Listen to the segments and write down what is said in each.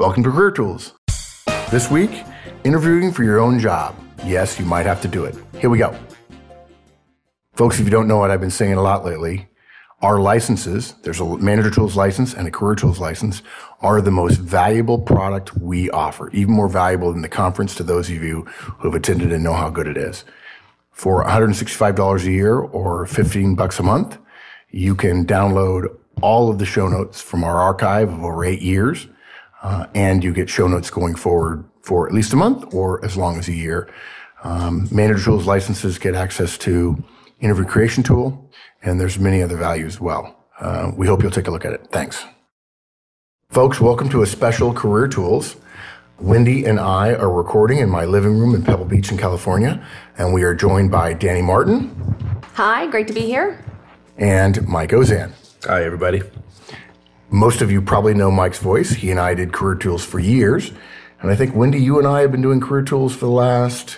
Welcome to Career Tools. This week, interviewing for your own job. Yes, you might have to do it. Here we go. Folks, if you don't know what I've been saying a lot lately, our licenses, there's a Manager Tools license and a Career Tools license, are the most valuable product we offer, even more valuable than the conference to those of you who have attended and know how good it is. For $165 a year or $15 a month, you can download all of the show notes from our archive of over 8 years, and you get show notes going forward for at least a month or as long as a year. Manager Tools licenses get access to Interview Creation Tool, and there's many other values as well. We hope you'll take a look at it. Thanks. Folks, welcome to a special Career Tools. Wendy and I are recording in my living room in Pebble Beach in California, and we are joined by Danny Martin. Hi, great to be here. And Mike Ozan. Hi, everybody. Most of you probably know Mike's voice. He and I did Career Tools for years. And I think, Wendy, you and I have been doing Career Tools for the last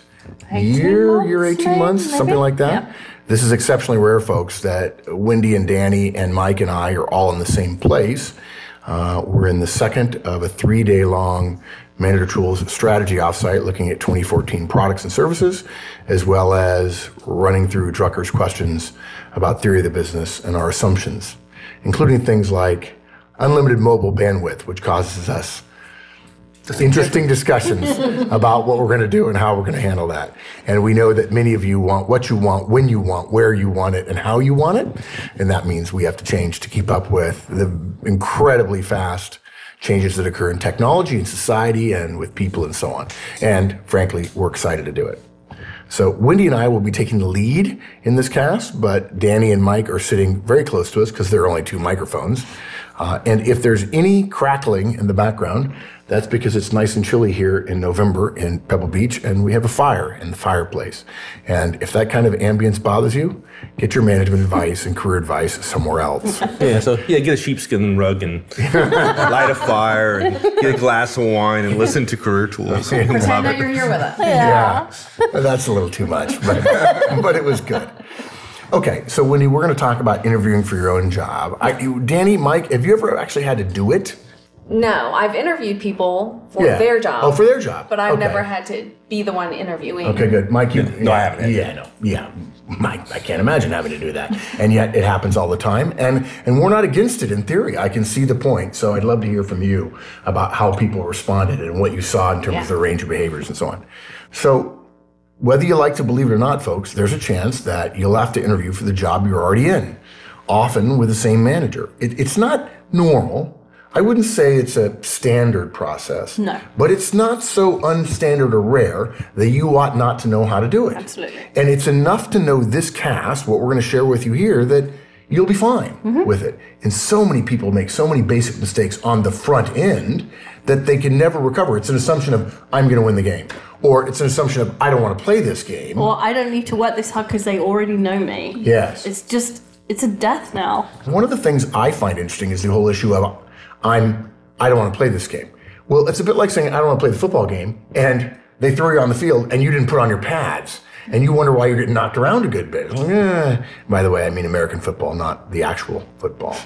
18 months, maybe? something like that. Yeah. This is exceptionally rare, folks, that Wendy and Danny and Mike and I are all in the same place. We're in the second of a 3-day-long Manager Tools strategy offsite looking at 2014 products and services, as well as running through Drucker's questions about theory of the business and our assumptions, including things like unlimited mobile bandwidth, which causes us interesting discussions about what we're going to do and how we're going to handle that. And we know that many of you want what you want, when you want, where you want it, and how you want it. And that means we have to change to keep up with the incredibly fast changes that occur in technology and society and with people and so on. And frankly, we're excited to do it. So Wendy and I will be taking the lead in this cast, but Danny and Mike are sitting very close to us because there are only 2 microphones. And if there's any crackling in the background, that's because it's nice and chilly here in November in Pebble Beach, and we have a fire in the fireplace. And if that kind of ambience bothers you, get your management advice and career advice somewhere else. Get a sheepskin rug and light a fire and get a glass of wine and listen to Career Tools. Pretend that you're here with us. Yeah. That's a little too much, but it was good. Okay, so Wendy, we're going to talk about interviewing for your own job. Danny, Mike, have you ever actually had to do it? No, I've interviewed people for their job. Oh, for their job. But I've never had to be the one interviewing. Okay, good. Mike, No, I haven't. Yeah. Mike, I can't imagine having to do that. And yet it happens all the time. And we're not against it in theory. I can see the point. So I'd love to hear from you about how people responded and what you saw in terms of the range of behaviors and so on. So whether you like to believe it or not, folks, there's a chance that you'll have to interview for the job you're already in, often with the same manager. It's not normal. I wouldn't say it's a standard process. No. But it's not so unstandard or rare that you ought not to know how to do it. Absolutely. And it's enough to know this cast, what we're going to share with you here, that you'll be fine with it. And so many people make so many basic mistakes on the front end that they can never recover. It's an assumption of, I'm going to win the game. Or it's an assumption of, I don't want to play this game. Or I don't need to work this hard because they already know me. Yes. It's a death now. One of the things I find interesting is the whole issue of, I don't want to play this game. Well, it's a bit like saying, I don't want to play the football game, and they throw you on the field, and you didn't put on your pads, and you wonder why you're getting knocked around a good bit. By the way, I mean American football, not the actual football.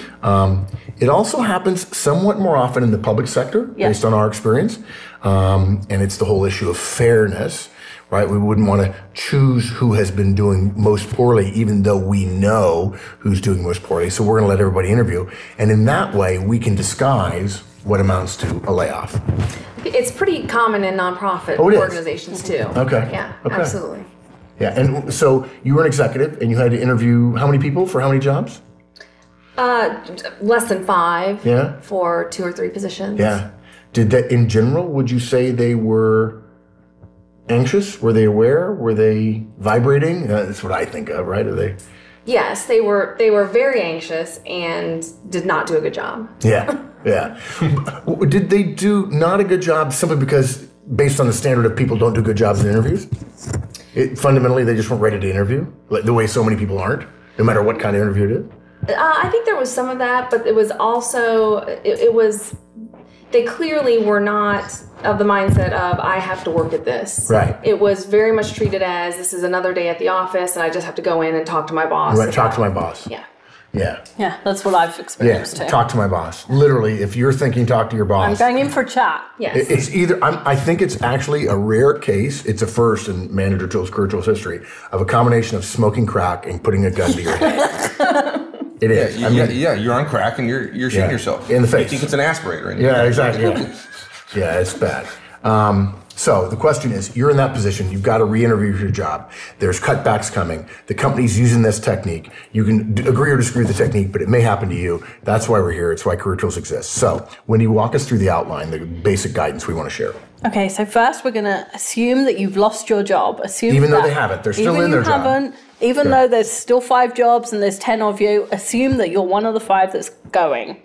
It also happens somewhat more often in the public sector, based on our experience, and it's the whole issue of fairness. Right? We wouldn't want to choose who has been doing most poorly, even though we know who's doing most poorly. So we're going to let everybody interview. And in that way, we can disguise what amounts to a layoff. It's pretty common in nonprofit organizations, too. Okay. Yeah, okay. Absolutely. Yeah. And so you were an executive, and you had to interview how many people for how many jobs? Less than 5 for 2 or 3 positions. Yeah. Did that, in general, would you say they were anxious? Were they aware? Were they vibrating? That's what I think of, right? Are they? Yes, they were very anxious and did not do a good job. Yeah. Did they do not a good job simply because, based on the standard of people don't do good jobs in interviews? Fundamentally, they just weren't ready to interview, like the way so many people aren't, no matter what kind of interview it is? I think there was some of that, but it was also, they clearly were not of the mindset of, I have to work at this. Right. It was very much treated as, this is another day at the office, and I just have to go in and talk to my boss. Right, talk to my boss. Yeah. Yeah. Yeah, that's what I've Yeah. experienced too. Talk to my boss. Literally, if you're thinking, talk to your boss. I'm going in for a chat. Yes. It's either, I think it's actually a rare case, it's a first in Manager Tools, Career Tools history, of a combination of smoking crack and putting a gun to your head. It is. You're on crack and you're shooting yourself. In the face. You think it's an aspirator. Yeah, exactly. Yeah, it's bad. So the question is, you're in that position. You've got to re-interview for your job. There's cutbacks coming. The company's using this technique. You can agree or disagree with the technique, but it may happen to you. That's why we're here. It's why Career Tools exists. So Wendy, walk us through the outline, the basic guidance we want to share. Okay, so first we're going to assume that you've lost your job. Even though they haven't. They're still in their job. Even though there's still 5 jobs and there's 10 of you, assume that you're one of the 5 that's going.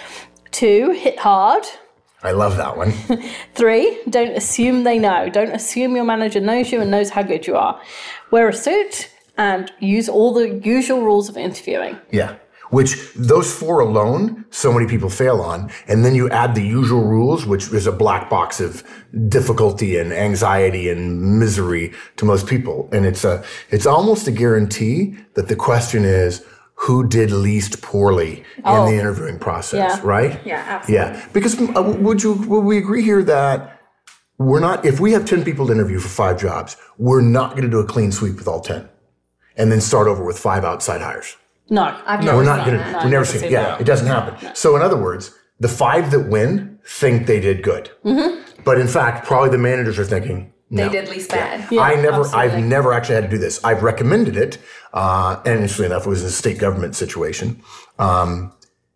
2, hit hard. I love that one. 3, don't assume they know. Don't assume your manager knows you and knows how good you are. Wear a suit and use all the usual rules of interviewing. Yeah. Which those 4 alone, so many people fail on. And then you add the usual rules, which is a black box of difficulty and anxiety and misery to most people. And it's almost a guarantee that the question is, who did least poorly in the interviewing process, right? Yeah, absolutely. Yeah. Because would we agree here that we're not, if we have 10 people to interview for 5 jobs, we're not going to do a clean sweep with all 10 and then start over with 5 outside hires. No. We're not going to, we've never seen it. Yeah, it doesn't happen. No. So in other words, the 5 that win think they did good. Mm-hmm. But in fact, probably the managers are thinking, no. They did least bad. Yeah, I've never actually had to do this. I've recommended it. And interestingly enough, it was a state government situation. And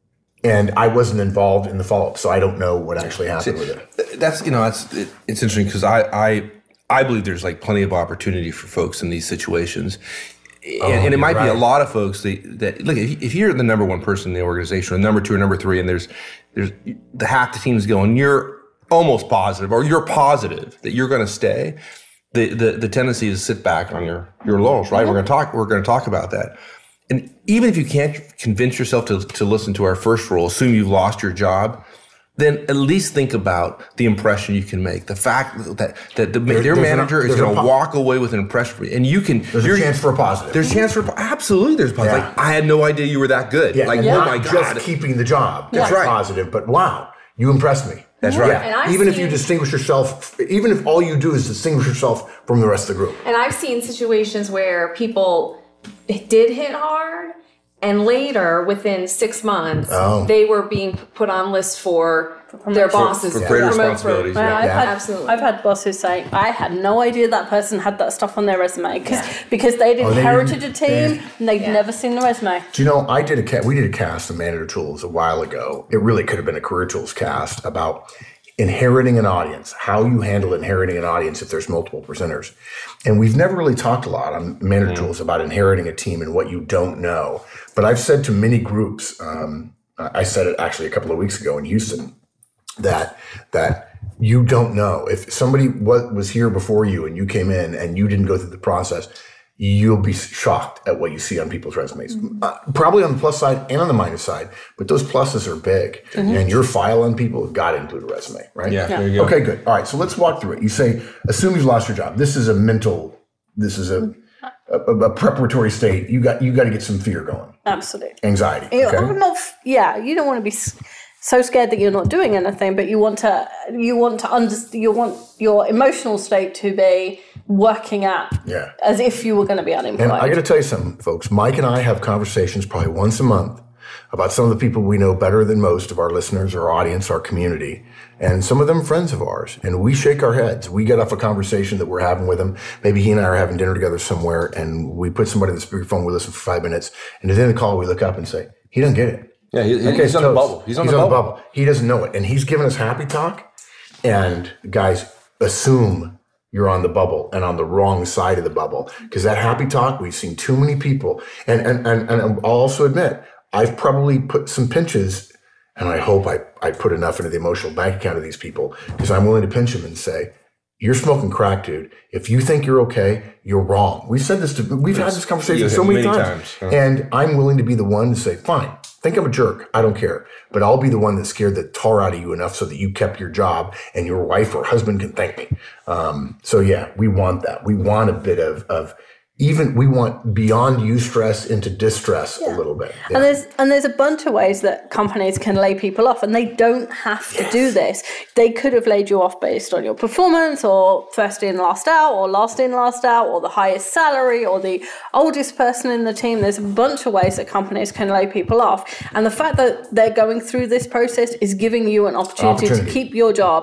I wasn't involved in the follow-up, so I don't know what actually happened with it. It's interesting because I believe there's like plenty of opportunity for folks in these situations. And it might be a lot of folks that look, if you're the number 1 person in the organization, or number 2 or number 3, and there's the half the team's going, you're almost positive, or you're positive that you're going to stay. The tendency is to sit back on your laurels, right? Mm-hmm. We're going to talk about that. And even if you can't convince yourself to listen to our first rule, assume you've lost your job, then at least think about the impression you can make. The fact that their manager is going to walk away with an impression for you. And you can... There's a chance for a positive. There's a chance for... Absolutely, there's a positive. Yeah. Like, I had no idea you were that good. Yeah. Like, And oh my not God. just keeping the job. That's That's right. positive, but wow, you impressed me. That's right. Yeah. Even if you distinguish yourself, even if all you do is distinguish yourself from the rest of the group. And I've seen situations where people did hit hard, and later, within 6 months, they were being put on lists for their bosses. For greater responsibilities. Absolutely. I've had bosses say, I had no idea that person had that stuff on their resume because they'd inherited a team and they'd never seen the resume. Do you know, we did a cast on Manager Tools a while ago. It really could have been a Career Tools cast about inheriting an audience, how you handle inheriting an audience if there's multiple presenters. And we've never really talked a lot on Manager Tools about inheriting a team and what you don't know. But I've said to many groups, I said it actually a couple of weeks ago in Houston, that you don't know. If somebody was here before you and you came in and you didn't go through the process, you'll be shocked at what you see on people's resumes. Probably on the plus side and on the minus side, but those pluses are big. Mm-hmm. And your file on people have got to include a resume, right? Yeah, there you go. Okay, good. All right, so let's walk through it. You say, assume you've lost your job. This is a preparatory state. You got to get some fear going. Absolutely. Anxiety. Okay? You don't want to be so scared that you're not doing anything, but you want your emotional state to be working as if you were going to be unemployed. And I got to tell you something, folks. Mike and I have conversations probably once a month about some of the people we know better than most of our listeners, our audience, our community, and some of them friends of ours. And we shake our heads. We get off a conversation that we're having with them. Maybe he and I are having dinner together somewhere, and we put somebody on the speakerphone. We listen for 5 minutes, and at the end of the call, we look up and say, "He doesn't get it." Yeah, he's on the bubble. He's on the bubble. He doesn't know it, and he's giving us happy talk. And guys, assume you're on the bubble and on the wrong side of the bubble, because that happy talk, we've seen too many people. And I'll also admit, I've probably put some pinches, and I hope I put enough into the emotional bank account of these people, because I'm willing to pinch them and say, "You're smoking crack, dude. If you think you're okay, you're wrong." We've had this conversation so many times. And I'm willing to be the one to say, "Fine, think I'm a jerk. I don't care. But I'll be the one that scared the tar out of you enough so that you kept your job and your wife or husband can thank me." So yeah, we want that. We want a bit of even we want beyond eustress into distress a little bit. Yeah. And there's a bunch of ways that companies can lay people off, and they don't have to do this. They could have laid you off based on your performance, or first in, last out, or last in, last out, or the highest salary, or the oldest person in the team. There's a bunch of ways that companies can lay people off. And the fact that they're going through this process is giving you an opportunity to keep your job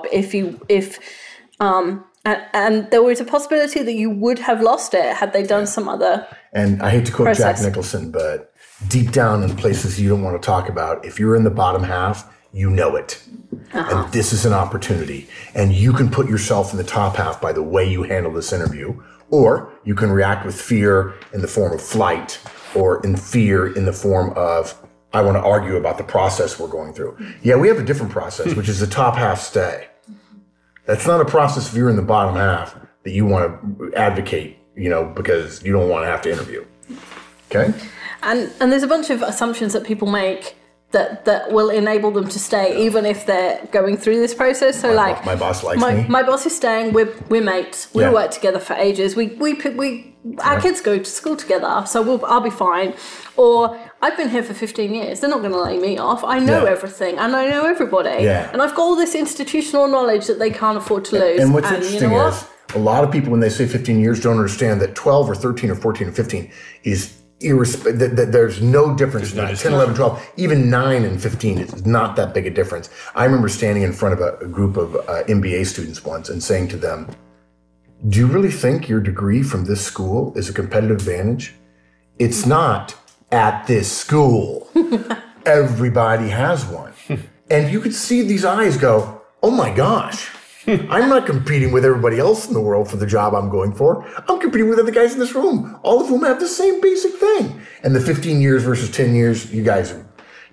and there was a possibility that you would have lost it had they done some other. And I hate to quote process. Jack Nicholson, but deep down in places you don't want to talk about, if you're in the bottom half, you know it. And this is an opportunity. And you can put yourself in the top half by the way you handle this interview. Or you can react with fear in the form of flight, or in fear in the form of, I want to argue about the process we're going through. Yeah, we have a different process, which is the top half stay. That's not a process if you're in the bottom half that you want to advocate, because you don't want to have to interview. Okay? And there's a bunch of assumptions that people make that will enable them to stay, even if they're going through this process. So, my boss likes me. My boss is staying. We're mates. We work together for ages. Our kids go to school together, so I'll be fine. Or I've been here for 15 years. They're not going to lay me off. I know everything, and I know everybody. Yeah. And I've got all this institutional knowledge that they can't afford to lose. And what's interesting is a lot of people, when they say 15 years, don't understand that 12 or 13 or 14 or 15 is that there's no difference. 10, 11, 12, even 9 and 15 is not that big a difference. I remember standing in front of a group of MBA students once and saying to them, do you really think your degree from this school is a competitive advantage? It's not at this school. Everybody has one. And you could see these eyes go, oh my gosh, I'm not competing with everybody else in the world for the job I'm going for. I'm competing with other guys in this room, all of whom have the same basic thing. And the 15 years versus 10 years, you guys are,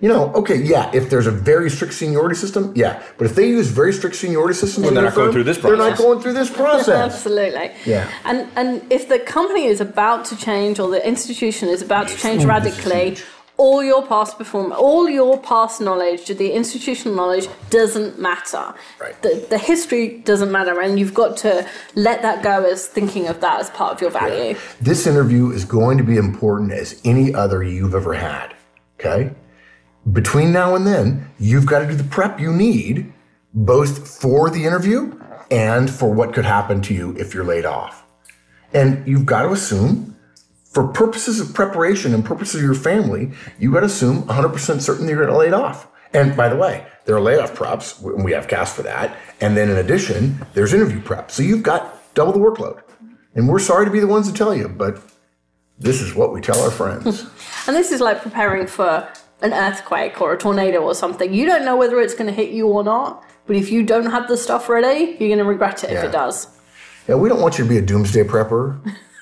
if there's a very strict seniority system, yeah. But if they use very strict seniority systems, they're not going through this process. They're not going through this process. Absolutely. Yeah. And if the company is about to change, or the institution is about to change radically, all your past performance, all your past knowledge, the institutional knowledge doesn't matter. Right. The history doesn't matter, and you've got to let that go as thinking of that as part of your value. Yeah. This interview is going to be important as any other you've ever had, okay? Between now and then, you've got to do the prep you need, both for the interview and for what could happen to you if you're laid off. And you've got to assume, for purposes of preparation and purposes of your family, you got to assume 100% certain you're going to get laid off. And by the way, there are layoff preps, and we have CAST for that. And then in addition, there's interview prep. So you've got double the workload. And we're sorry to be the ones to tell you, but this is what we tell our friends. And this is like preparing for an earthquake or a tornado or something. You don't know whether it's going to hit you or not, but if you don't have the stuff ready, you're going to regret it if it does. Yeah, we don't want you to be a doomsday prepper,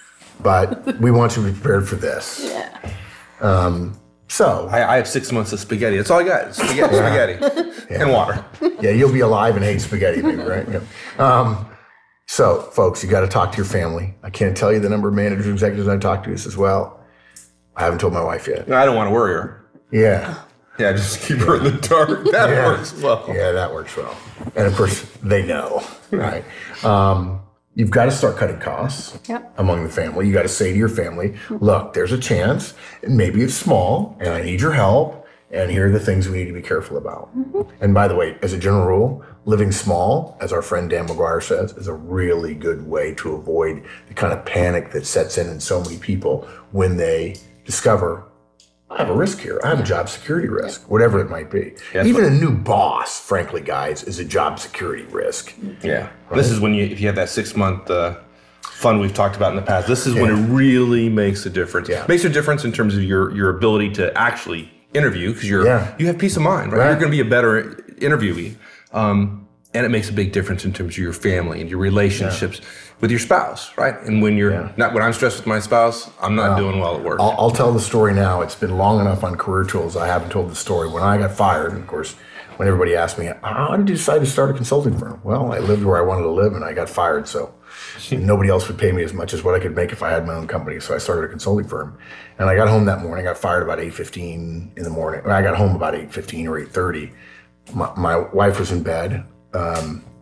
but we want you to be prepared for this. Yeah. So I have 6 months of spaghetti. That's all I got. Spaghetti, and water. Yeah, you'll be alive and hate spaghetti, maybe, right? Yeah. So, folks, you got to talk to your family. I can't tell you the number of managers and executives I've talked to as well. I haven't told my wife yet. No, I don't want to worry her. Yeah. Yeah, just keep her in the dark. That works well. Yeah, that works well. And of course, they know, right? You've got to start cutting costs among the family. You got to say to your family, look, there's a chance, and maybe it's small, and I need your help, and here are the things we need to be careful about. And by the way, as a general rule, living small, as our friend Dan McGuire says, is a really good way to avoid the kind of panic that sets in so many people when they discover, I have a risk here. I have a job security risk, whatever it might be. Yeah, even a new boss, frankly, guys, is a job security risk. Yeah. Right? This is when if you have that 6 month fund we've talked about in the past, this is when it really makes a difference. Yeah. Makes a difference in terms of your ability to actually interview, because you have peace of mind, right? You're going to be a better interviewee. And it makes a big difference in terms of your family and your relationships with your spouse, right? And when you're when I'm stressed with my spouse, I'm not doing well at work. I'll tell the story now. It's been long enough on Career Tools. I haven't told the story. When I got fired, and of course, when everybody asked me, how did you decide to start a consulting firm? Well, I lived where I wanted to live, and I got fired, so nobody else would pay me as much as what I could make if I had my own company. So I started a consulting firm. And I got home that morning. I got fired about 8:15 in the morning. I got home about 8:15 or 8:30. My wife was in bed.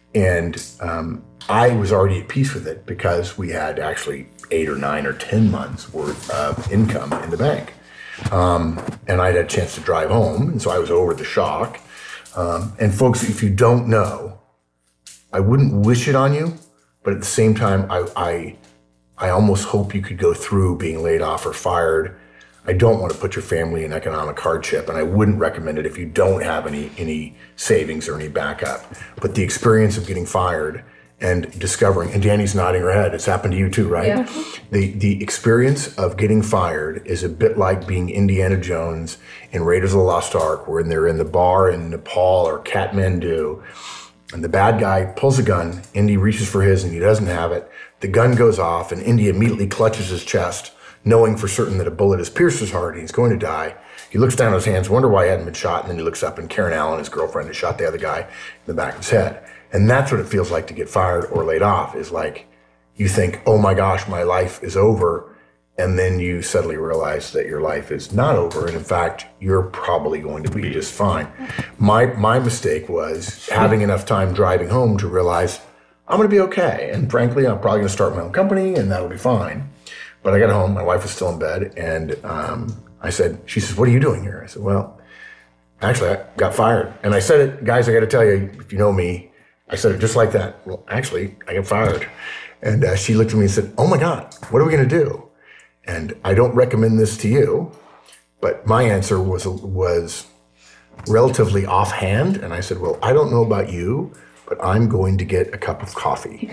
And I was already at peace with it because we had actually 8 or 9 or 10 months worth of income in the bank. And I'd had a chance to drive home, and so I was over the shock. And folks, if you don't know, I wouldn't wish it on you, but at the same time, I almost hope you could go through being laid off or fired. I don't want to put your family in economic hardship, and I wouldn't recommend it if you don't have any savings or any backup. But the experience of getting fired and discovering, and Danny's nodding her head, it's happened to you too, right? Yeah. The experience of getting fired is a bit like being Indiana Jones in Raiders of the Lost Ark, where they're in the bar in Nepal or Kathmandu, and the bad guy pulls a gun, Indy reaches for his and he doesn't have it. The gun goes off and Indy immediately clutches his chest, knowing for certain that a bullet has pierced his heart and he's going to die. He looks down at his hands, wonder why he hadn't been shot, and then he looks up and Karen Allen, his girlfriend, has shot the other guy in the back of his head. And that's what it feels like to get fired or laid off, is like you think, oh my gosh, my life is over. And then you suddenly realize that your life is not over. And in fact, you're probably going to be just fine. My mistake was having enough time driving home to realize I'm going to be okay. And frankly, I'm probably going to start my own company and that'll be fine. But I got home, my wife was still in bed, and she says, what are you doing here? I said, well, actually, I got fired. And I said it, guys, I got to tell you, if you know me, I said it just like that. Well, actually, I got fired. And she looked at me and said, oh my God, what are we going to do? And I don't recommend this to you, but my answer was relatively offhand. And I said, well, I don't know about you, but I'm going to get a cup of coffee.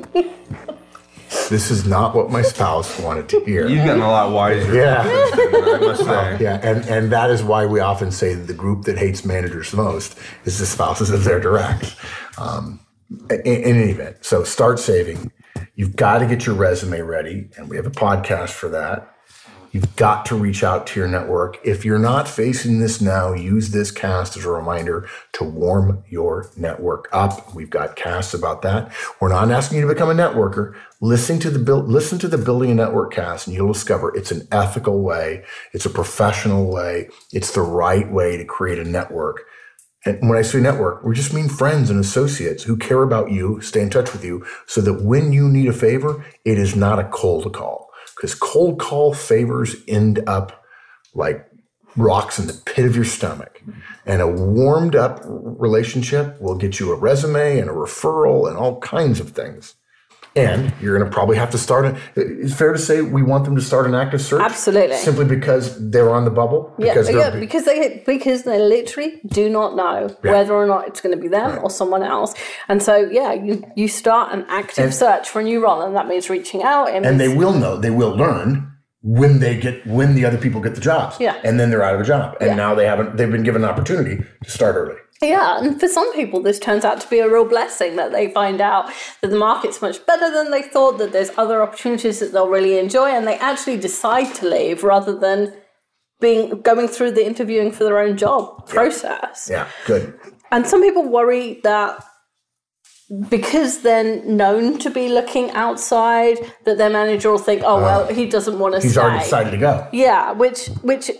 This is not what my spouse wanted to hear. You've gotten a lot wiser. Yeah. I must say. Yeah, and that is why we often say that the group that hates managers the most is the spouses of their directs. In any event, so start saving. You've got to get your resume ready, and we have a podcast for that. You've got to reach out to your network. If you're not facing this now, use this cast as a reminder to warm your network up. We've got casts about that. We're not asking you to become a networker. Listen to the Building a Network cast, and you'll discover it's an ethical way. It's a professional way. It's the right way to create a network. And when I say network, we just mean friends and associates who care about you, stay in touch with you, so that when you need a favor, it is not a cold call. Because cold call favors end up like rocks in the pit of your stomach. And a warmed up relationship will get you a resume and a referral and all kinds of things. And you're going to probably have to start it's fair to say we want them to start an active search. Absolutely. Simply because they're on the bubble. Because they literally do not know whether or not it's going to be them or someone else. And so, you start an active search for a new role, and that means reaching out. And they will know, they will learn when the other people get the jobs. Yeah. And then they're out of a job. And now they've been given an opportunity to start early. Yeah, and for some people, this turns out to be a real blessing, that they find out that the market's much better than they thought, that there's other opportunities that they'll really enjoy, and they actually decide to leave rather than going through the interviewing for their own job process. Yeah, good. And some people worry that because they're known to be looking outside, that their manager will think, he doesn't want to stay. He's already decided to go. Yeah, which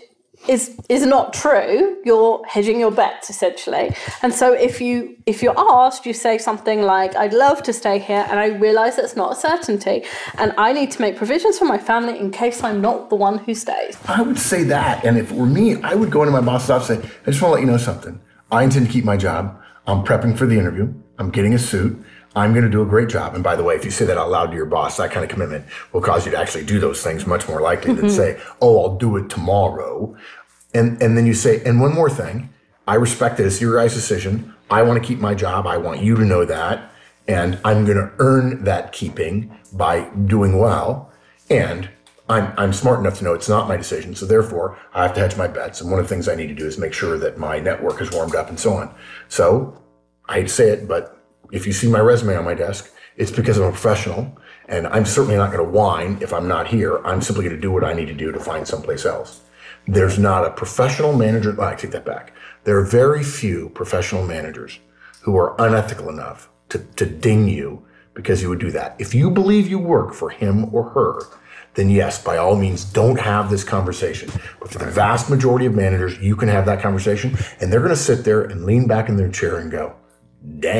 is not true. You're hedging your bets, essentially. And so if you're asked, you say something like, I'd love to stay here, and I realize that's not a certainty, and I need to make provisions for my family in case I'm not the one who stays. I would say that, and if it were me, I would go into my boss's office and say, I just want to let you know something. I intend to keep my job. I'm prepping for the interview. I'm getting a suit. I'm going to do a great job. And by the way, if you say that out loud to your boss, that kind of commitment will cause you to actually do those things much more likely than say, I'll do it tomorrow. And then you say, and one more thing, I respect that it's your guys' decision. I want to keep my job. I want you to know that. And I'm going to earn that keeping by doing well. And I'm smart enough to know it's not my decision. So therefore, I have to hedge my bets. And one of the things I need to do is make sure that my network is warmed up and so on. So I hate to say it, but if you see my resume on my desk, it's because I'm a professional, and I'm certainly not going to whine if I'm not here. I'm simply going to do what I need to do to find someplace else. There's not a professional manager. I take that back. There are very few professional managers who are unethical enough to ding you because you would do that. If you believe you work for him or her, then yes, by all means, don't have this conversation. But for the vast majority of managers, you can have that conversation, and they're going to sit there and lean back in their chair and go, dang,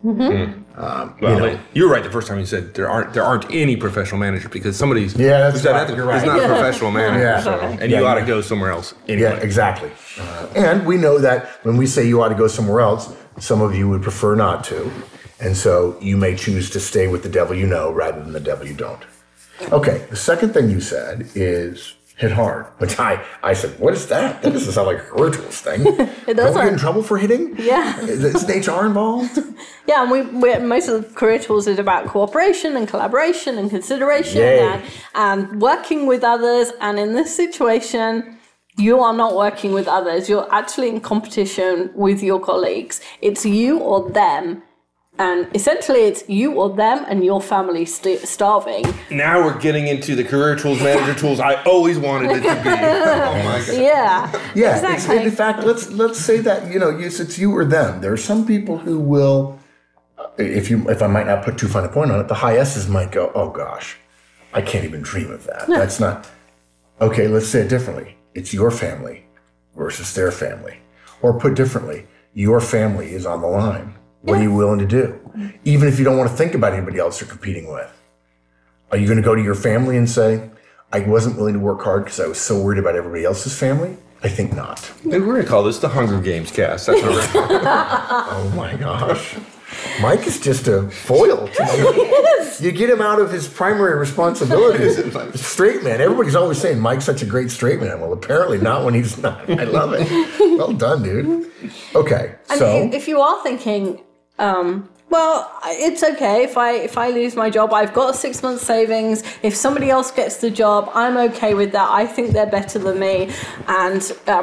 You're right the first time you said there aren't any professional managers because somebody's that's right. You're right. is not a professional manager, and you ought to go somewhere else anyway. Yeah, exactly. And we know that when we say you ought to go somewhere else, some of you would prefer not to. And so you may choose to stay with the devil you know rather than the devil you don't. Okay, the second thing you said is hit hard, which I said, what is that? That doesn't sound like a career tools thing. It doesn't. Don't we get in trouble for hitting? Yeah. Isn't HR involved? Yeah, and we most of the career tools is about cooperation and collaboration and consideration and working with others. And in this situation, you are not working with others. You're actually in competition with your colleagues. It's you or them. And essentially, it's you or them and your family starving. Now we're getting into the career tools, manager tools I always wanted it to be. Oh my God. Yeah, exactly. In fact, let's say that it's you or them. There are some people who will, if I might not put too fine a point on it, the high S's might go, oh gosh, I can't even dream of that. No. That's not okay. Let's say it differently. It's your family versus their family, or put differently, your family is on the line. What are you willing to do? Even if you don't want to think about anybody else you're competing with. Are you going to go to your family and say, I wasn't willing to work hard because I was so worried about everybody else's family? I think not. Maybe we're going to call this the Hunger Games cast. That's what we're calling it. Oh my gosh. Mike is just a foil to me. You get him out of his primary responsibilities. Straight man. Everybody's always saying Mike's such a great straight man. Well, apparently not when he's not. I love it. Well done, dude. Okay, so if you are thinking, well, it's okay if I lose my job. I've got a 6 month savings. If somebody else gets the job, I'm okay with that. I think they're better than me, and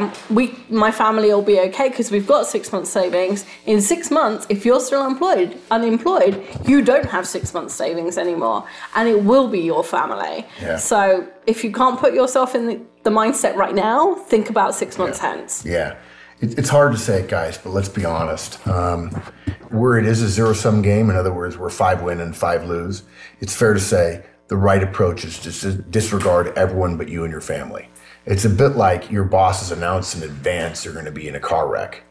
my family will be okay because we've got 6 months savings. In 6 months, if you're still unemployed, you don't have 6 months savings anymore, and it will be your family. Yeah. So if you can't put yourself in the mindset right now, think about 6 months hence. Yeah. It's hard to say, guys, but let's be honest. Where it is a zero-sum game, in other words, we're 5 win and 5 lose, it's fair to say the right approach is to disregard everyone but you and your family. It's a bit like your boss has announced in advance you're going to be in a car wreck.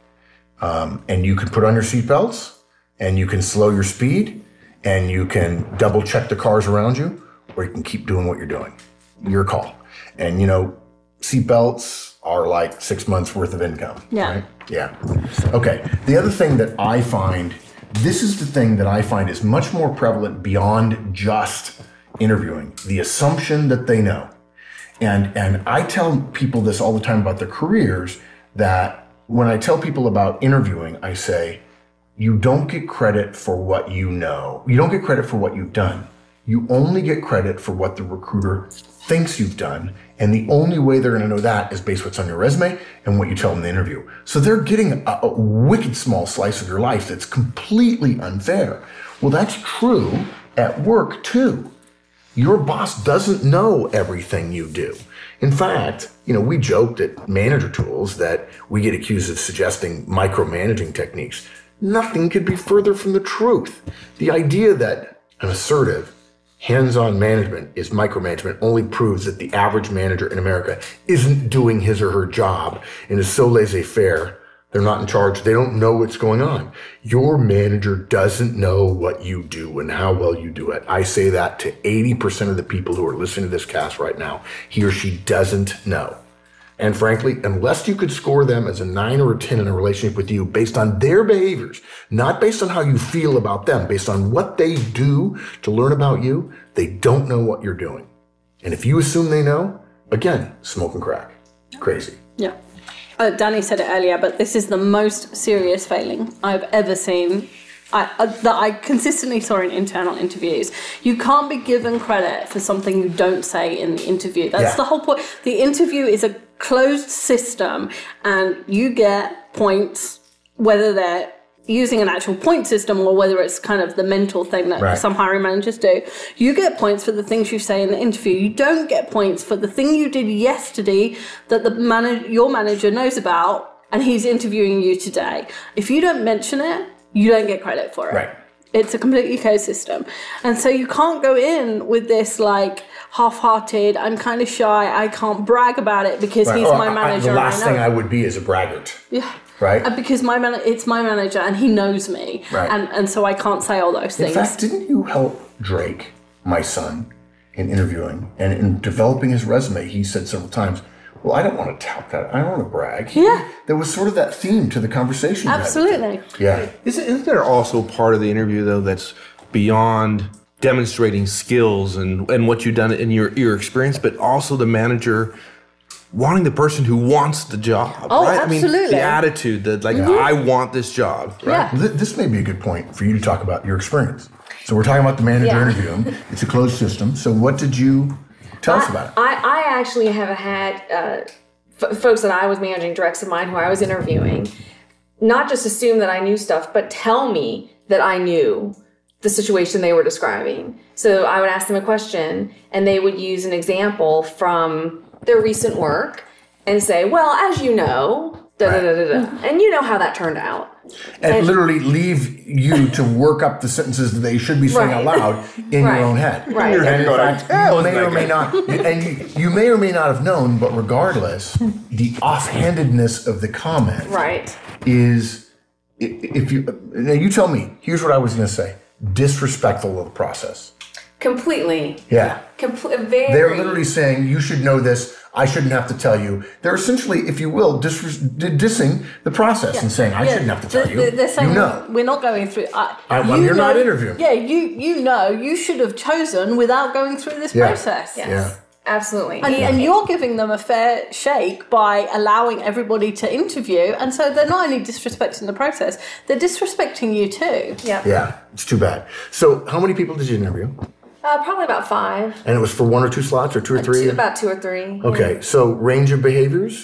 And you can put on your seatbelts, and you can slow your speed, and you can double-check the cars around you, or you can keep doing what you're doing. Your call. And, seatbelts are like 6 months worth of income. Yeah. Right? Yeah. Okay. The other thing that I find, this is the thing that I find is much more prevalent beyond just interviewing, the assumption that they know. And I tell people this all the time about their careers, that when I tell people about interviewing, I say, you don't get credit for what you know. You don't get credit for what you've done. You only get credit for what the recruiter thinks you've done. And the only way they're going to know that is based on what's on your resume and what you tell them in the interview. So they're getting a wicked small slice of your life that's completely unfair. Well, that's true at work too. Your boss doesn't know everything you do. In fact, we joked at Manager Tools that we get accused of suggesting micromanaging techniques. Nothing could be further from the truth. The idea that an assertive, hands-on management is micromanagement only proves that the average manager in America isn't doing his or her job and is so laissez-faire. They're not in charge. They don't know what's going on. Your manager doesn't know what you do and how well you do it. I say that to 80% of the people who are listening to this cast right now. He or she doesn't know. And frankly, unless you could score them as a 9 or a 10 in a relationship with you based on their behaviors, not based on how you feel about them, based on what they do to learn about you, they don't know what you're doing. And if you assume they know, again, smoke and crack. Crazy. Yeah. Danny said it earlier, but this is the most serious failing I've ever seen that I consistently saw in internal interviews. You can't be given credit for something you don't say in the interview. That's the whole point. The interview is a closed system, and you get points, whether they're using an actual point system or whether it's kind of the mental thing that some hiring managers do. You get points for the things you say in the interview. You don't get points for the thing you did yesterday that your manager knows about, and he's interviewing you today. If you don't mention it, you don't get credit for it. Right. It's a completely closed system. And so you can't go in with this half-hearted, I'm kind of shy, I can't brag about it because he's my manager. The last thing I would be is a braggart. Yeah. Right. Because it's my manager and he knows me. Right. And so I can't say all those things. In fact, didn't you help Drake, my son, in interviewing and in developing his resume? He said several times, well, I don't want to tout that. I don't want to brag. There was sort of that theme to the conversation. Absolutely. Yeah. Isn't there also part of the interview, though, that's beyond demonstrating skills and what you've done in your experience, but also the manager wanting the person who wants the job, right? Absolutely. I mean, the attitude that, like, I want this job, right? Yeah. This may be a good point for you to talk about your experience. So we're talking about the manager interviewing. It's a closed system. So what did you tell us about it? I actually have had folks that I was managing, directs of mine who I was interviewing, not just assume that I knew stuff, but tell me that I knew the situation they were describing. So I would ask them a question, and they would use an example from their recent work and say, well, as you know, and you know how that turned out. And literally leave you to work up the sentences that they should be saying out loud in your own head. Right. And in fact, you may or may not, and you may or may not have known, but regardless, the offhandedness of the comment is, if you, now you tell me, here's what I was going to say, disrespectful of the process. Completely. Yeah. Very. They're literally saying, you should know this. I shouldn't have to tell you. They're essentially, if you will, dissing the process and saying, I shouldn't have to tell you. They're saying, you know. we're not going through. You're not interviewing. Yeah, you know, you should have chosen without going through this process. Yes. Yeah. Absolutely. And you're giving them a fair shake by allowing everybody to interview. And so they're not only disrespecting the process, they're disrespecting you too. Yeah. Yeah, it's too bad. So how many people did you interview? Probably about 5. And it was for 1 or 2 slots or 2 or 3? About 2 or 3. Okay, so range of behaviors?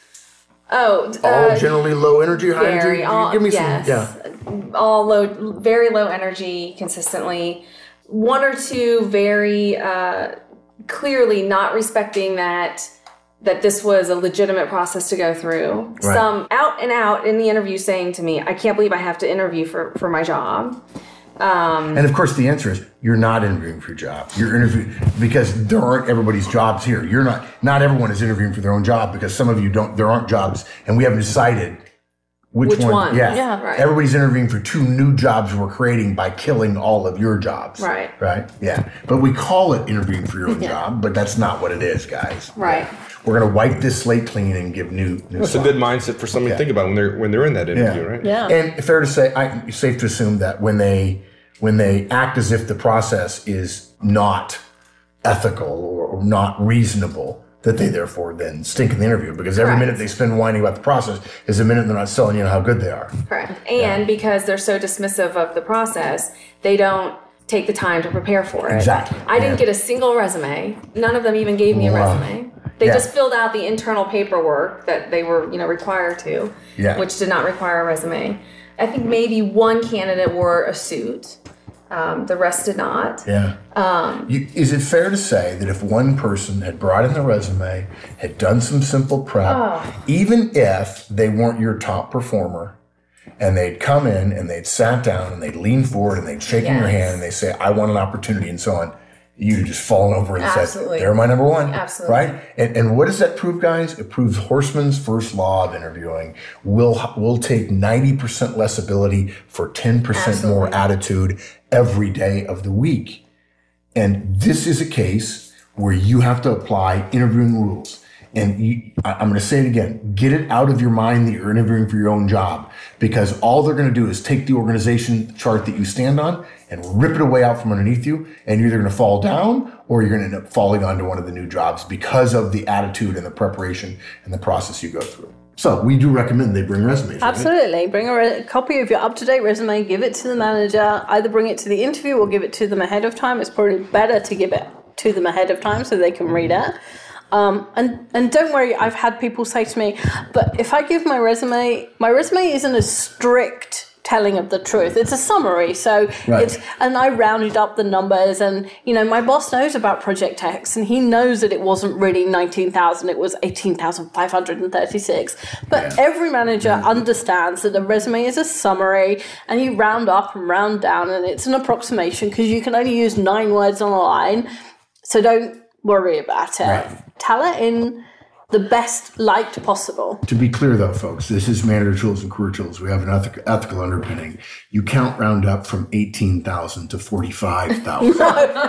All generally low energy, high energy? Give me some, all low, very low energy consistently. 1 or 2 very clearly not respecting that this was a legitimate process to go through. Right. Some out and out in the interview saying to me, I can't believe I have to interview for my job. And of course, the answer is you're not interviewing for your job. You're interviewing because there aren't everybody's jobs here. You're not everyone is interviewing for their own job because some of you don't. There aren't jobs, and we haven't decided which one. Yeah, right. Everybody's interviewing for 2 new jobs we're creating by killing all of your jobs. Right. Right. Yeah. But we call it interviewing for your own job, but that's not what it is, guys. Right. We're going to wipe this slate clean and give new. That's a good mindset for somebody to think about when they're in that interview, right? Yeah. And fair to say, it's safe to assume that when they act as if the process is not ethical or not reasonable, that they therefore then stink in the interview because every minute they spend whining about the process is a minute they're not telling you how good they are. Correct. And because they're so dismissive of the process, they don't take the time to prepare for it. Exactly. I didn't get a single resume. None of them even gave me a resume. They just filled out the internal paperwork that they were, required to, which did not require a resume. I think maybe 1 candidate wore a suit. The rest did not. Yeah. Is it fair to say that if one person had brought in their resume, had done some simple prep, even if they weren't your top performer, and they'd come in and they'd sat down and they'd lean forward and they'd shake in your hand and they say, I want an opportunity and so on, you'd have just fallen over and said, they're my number one. Absolutely. Right? And what does that prove, guys? It proves Horstman's first law of interviewing. We'll take 90% less ability for 10% more attitude every day of the week. And this is a case where you have to apply interviewing rules. And I'm going to say it again, get it out of your mind that you're interviewing for your own job, because all they're going to do is take the organization chart that you stand on and rip it away out from underneath you. And you're either going to fall down or you're going to end up falling onto one of the new jobs because of the attitude and the preparation and the process you go through. So we do recommend they bring resumes. Absolutely. Right? Bring a copy of your up-to-date resume, give it to the manager, either bring it to the interview or give it to them ahead of time. It's probably better to give it to them ahead of time so they can read it. And don't worry, I've had people say to me, but if I give my resume isn't a strict telling of the truth. It's a summary. So and I rounded up the numbers, and my boss knows about Project X and he knows that it wasn't really 19,000, it was 18,536. But every manager understands that the resume is a summary and you round up and round down and it's an approximation because you can only use 9 words on a line. So don't worry about it. Tell it in the best light possible. To be clear, though, folks, this is Manager Tools and Career Tools. We have an ethical underpinning. You count round up from 18,000 to 45,000. Because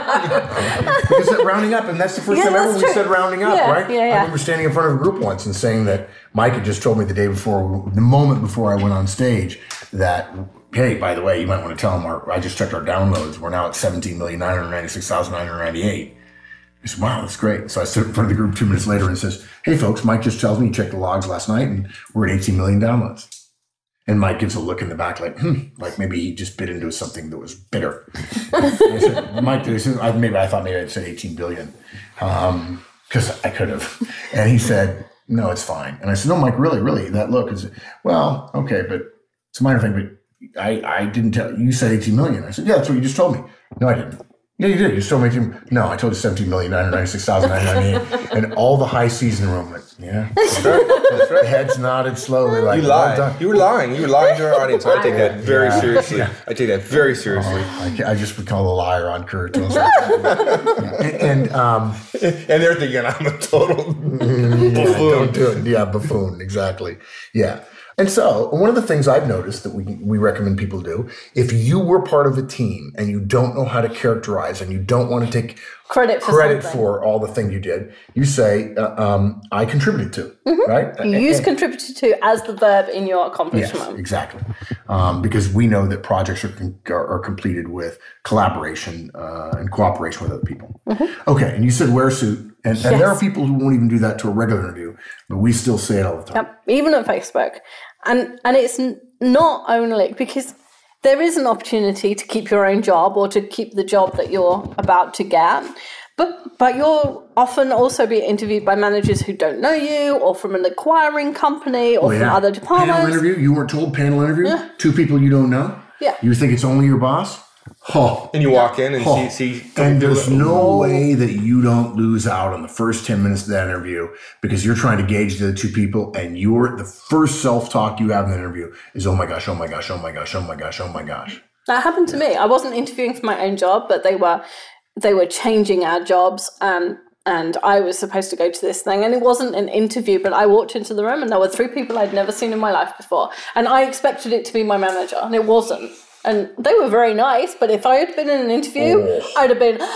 that rounding up, and that's the first time ever we said rounding up, right? Yeah. I remember standing in front of a group once and saying that Mike had just told me the moment before I went on stage, that, hey, by the way, you might want to tell them I just checked our downloads. We're now at 17,996,998. I said, wow, that's great. So I stood in front of the group 2 minutes later and says, hey, folks, Mike just tells me he checked the logs last night and we're at 18 million downloads. And Mike gives a look in the back like maybe he just bit into something that was bitter. I said, Mike, maybe I thought I'd said 18 billion because I could have. And he said, no, it's fine. And I said, no, Mike, really, that look is, well, okay, but it's a minor thing, but I didn't tell you. You said 18 million. I said, yeah, that's what you just told me. No, I didn't. Yeah, you did. You still made him. No, I told you 17,996,998. And all the high C's in the room went, yeah. That's right. That's right. Heads nodded slowly like, you lied. Well, you were lying. You were lying to our audience. I take that very seriously. I take that very seriously. I just would call a liar on Career Tools. And they're thinking I'm a total buffoon. Don't do it. Yeah, buffoon. Exactly. Yeah. And so one of the things I've noticed that we recommend people do, if you were part of a team and you don't know how to characterize and you don't want to take credit for all the things you did, you say, I contributed to, right? You use contributed to as the verb in your accomplishment. Yes, exactly. Because we know that projects are completed with collaboration and cooperation with other people. Okay, and you said wear a suit. And there are people who won't even do that to a regular interview, but we still say it all the time. Yep, even at Facebook. And it's not only because there is an opportunity to keep your own job or to keep the job that you're about to get, but you'll often also be interviewed by managers who don't know you or from an acquiring company or from other departments. Panel interview? You weren't told panel interview? Yeah. 2 people you don't know? Yeah. You think it's only your boss? And you walk in and see and there's no way that you don't lose out on the first 10 minutes of that interview because you're trying to gauge the 2 people and the first self-talk you have in the interview is, oh my gosh, oh my gosh, oh my gosh, oh my gosh, oh my gosh. That happened to me. I wasn't interviewing for my own job, but they were changing our jobs and I was supposed to go to this thing and it wasn't an interview, but I walked into the room and there were 3 people I'd never seen in my life before. And I expected it to be my manager and it wasn't. And they were very nice, but if I had been in an interview, I'd have been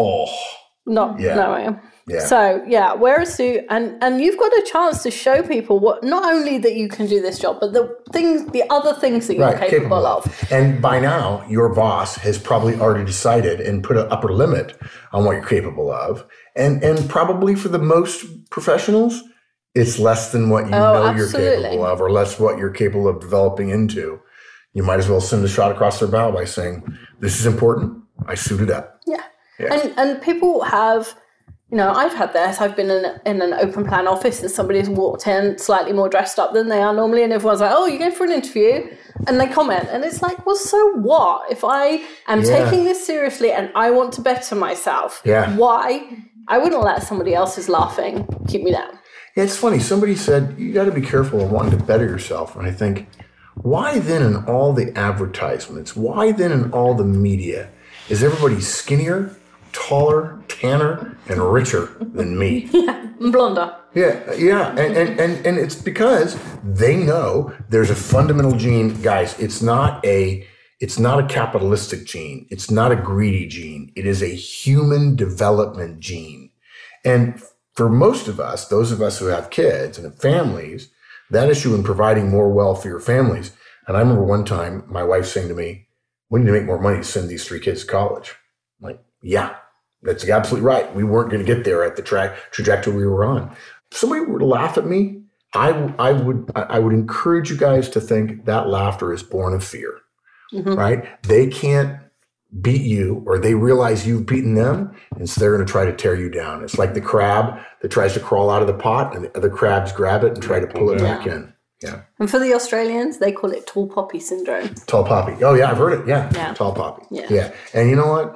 not knowing. Yeah. So wear a suit and you've got a chance to show people what not only that you can do this job, but the other things that you're capable of. And by now, your boss has probably already decided and put an upper limit on what you're capable of. And probably for the most professionals, it's less than what you know absolutely. You're capable of, or less what you're capable of developing into. You might as well send a shot across their bow by saying, this is important. I suited up. Yeah. And people have, I've had this. I've been in an open plan office and somebody's walked in slightly more dressed up than they are normally. And everyone's like, oh, you're going for an interview? And they comment. And it's like, well, so what? If I am taking this seriously and I want to better myself, why? I wouldn't let somebody else's laughing keep me down. Yeah, it's funny. Somebody said, you got to be careful of wanting to better yourself. And I think, why then in all the advertisements, why then in all the media is everybody skinnier, taller, tanner, and richer than me? And blonder. Yeah. And it's because they know there's a fundamental gene. Guys, it's not a capitalistic gene. It's not a greedy gene. It is a human development gene. And for most of us, those of us who have kids and have families, that issue in providing more wealth for your families. And I remember one time my wife saying to me, we need to make more money to send these 3 kids to college. I'm like, yeah, that's absolutely right. We weren't going to get there at the trajectory we were on. If somebody were to laugh at me, I would encourage you guys to think that laughter is born of fear, right? They can't beat you or they realize you've beaten them, and so they're going to try to tear you down. It's like the crab that tries to crawl out of the pot and the other crabs grab it and try to pull it back in. Yeah. And for the Australians, they call it tall poppy syndrome. Tall poppy. Oh, yeah, I've heard it. Yeah. Tall poppy. Yeah. And you know what?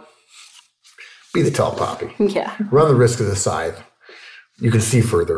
Be the tall poppy. Yeah. Run the risk of the scythe. You can see further.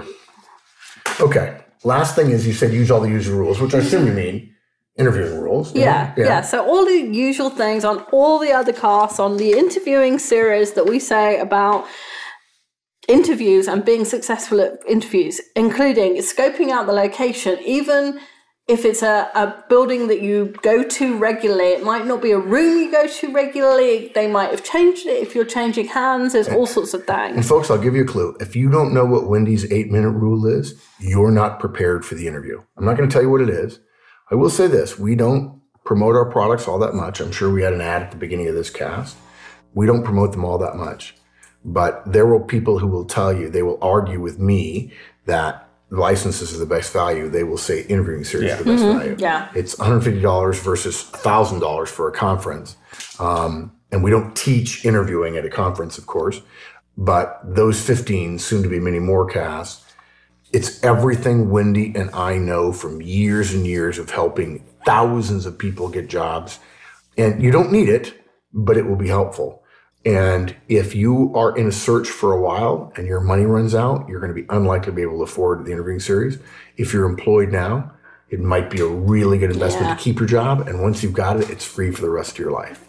Okay. Last thing is you said use all the usual rules, which I assume you mean interviewing rules. Yeah. So all the usual things on all the other casts, on the interviewing series that we say about interviews and being successful at interviews, including scoping out the location, even if it's a building that you go to regularly. It might not be a room you go to regularly. They might have changed it if you're changing hands. There's all sorts of things. And folks, I'll give you a clue. If you don't know what Wendy's 8-minute rule is, you're not prepared for the interview. I'm not going to tell you what it is. I will say this. We don't promote our products all that much. I'm sure we had an ad at the beginning of this cast. We don't promote them all that much. But there will people who will tell you, they will argue with me that licenses are the best value. They will say interviewing series is the best value. Yeah. It's $150 versus $1,000 for a conference. And we don't teach interviewing at a conference, of course. But those 15, soon to be many more casts, it's everything Wendy and I know from years and years of helping thousands of people get jobs. And you don't need it, but it will be helpful. And if you are in a search for a while and your money runs out, you're going to be unlikely to be able to afford the interviewing series. If you're employed now, it might be a really good investment to keep your job. And once you've got it, it's free for the rest of your life.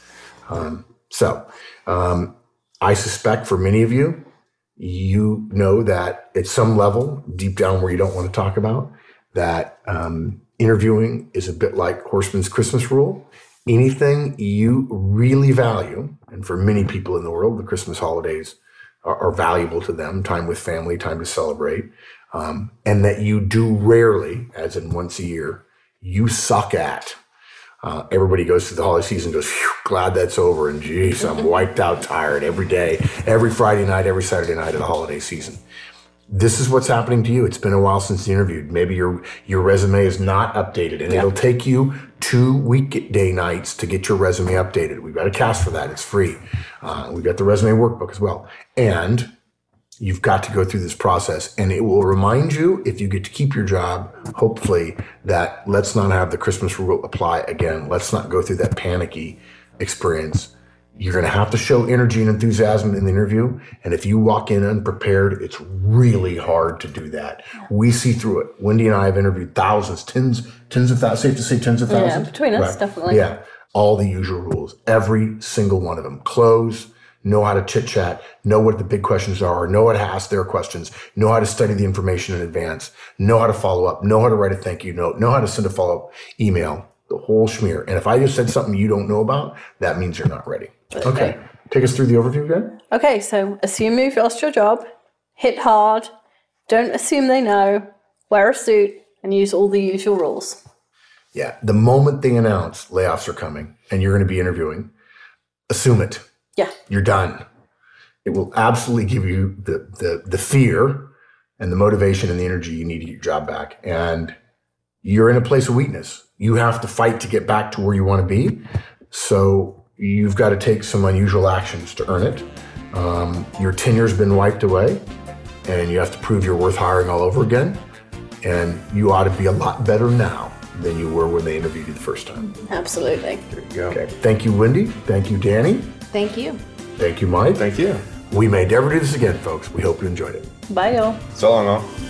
I suspect for many of you, you know that at some level, deep down where you don't want to talk about, that interviewing is a bit like Horseman's Christmas rule. Anything you really value, and for many people in the world, the Christmas holidays are valuable to them, time with family, time to celebrate, and that you do rarely, as in once a year, you suck at. Everybody goes through the holiday season, goes, glad that's over, and geez, I'm wiped out, tired every day, every Friday night, every Saturday night of the holiday season. This is what's happening to you. It's been a while since you interviewed. Maybe your resume is not updated, and it'll take you 2 weekday nights to get your resume updated. We've got a cast for that. It's free. We've got the resume workbook as well. And you've got to go through this process, and it will remind you, if you get to keep your job, hopefully, that let's not have the Christmas rule apply again. Let's not go through that panicky experience. You're going to have to show energy and enthusiasm in the interview. And if you walk in unprepared, it's really hard to do that. We see through it. Wendy and I have interviewed thousands, tens of thousands, safe to say tens of thousands. Yeah, between us, definitely. Yeah. All the usual rules, every single one of them. Close, know how to chit chat, know what the big questions are, know how to ask their questions, know how to study the information in advance, know how to follow up, know how to write a thank you note, know how to send a follow-up email, the whole schmear. And if I just said something you don't know about, that means you're not ready. Okay. Take us through the overview again. Okay, so assume you've lost your job, hit hard, don't assume they know, wear a suit, and use all the usual rules. Yeah. The moment they announce layoffs are coming and you're going to be interviewing, assume it. Yeah. You're done. It will absolutely give you the fear and the motivation and the energy you need to get your job back. And you're in a place of weakness. You have to fight to get back to where you want to be. So you've got to take some unusual actions to earn it. Your tenure's been wiped away, and you have to prove you're worth hiring all over again. And you ought to be a lot better now than you were when they interviewed you the first time. Absolutely. There you go. Okay. Thank you, Wendy. Thank you, Danny. Thank you. Thank you, Mike. Thank you. We may never do this again, folks. We hope you enjoyed it. Bye, y'all. So long, all.